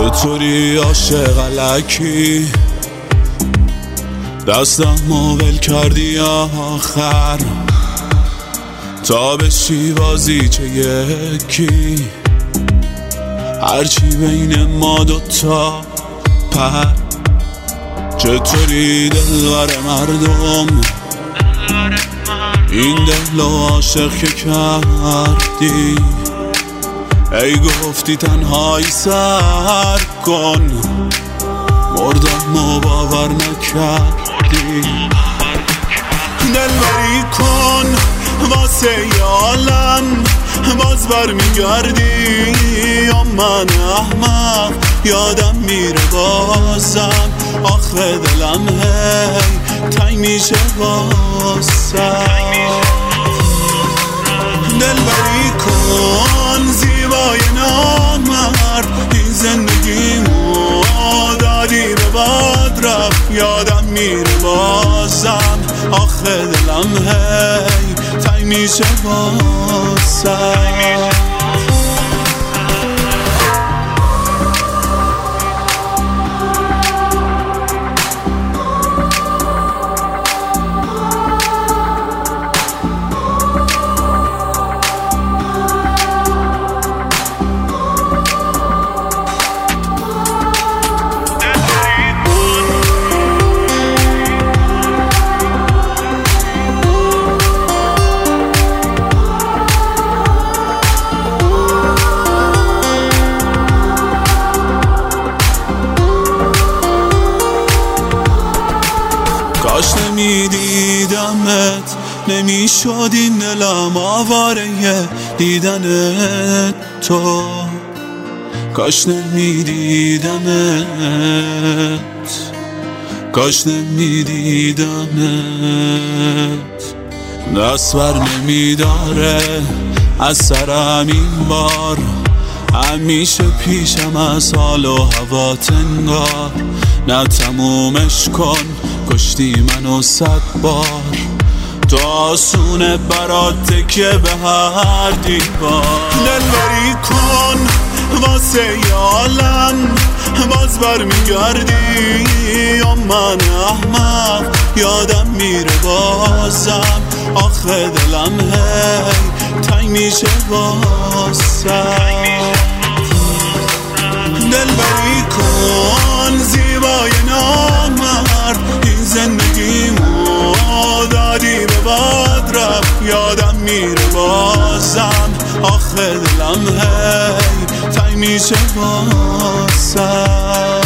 چطوری عاشق الکی دستم ول کردی آخر تا بشی بازی چه یکی هرچی بین ما دوتا پر چطوری دلبر مردم این دل و عاشق که کردی ای گفتی تنهایی سر کن مردم و باور نکردی دلبری کن واسه یالم باز برمیگردی یا من احمق یادم میره بازم آخه دلم هی تنگ میشه واسم دلبری کن زیبای نامرد این زندگیمو دادی به باد رفت یادم میره بازم آخه دلم هی تنگ میشه واسم کاش نمیدیدمت نمیشد این دلم آواره دیدن تو کاش نمیدیدمت کاش نمیدیدمت دست بر نمیداره از سرم این بار همیشه پیشم از حال و هوات انگار نه تمومش کن کشتی منو 100 بار تو آسونه برات تکیه به هر دیوار دلبری کن واسه یالم باز برمیگردی یا من احمق یادم میره بازم آخه دلم هی تنگ میشه واسم دلبری کن زیبای نامرد این زندگیمو دادی به باد رفت یادم میره بازم آخه دلم هی تنگ میشه واسم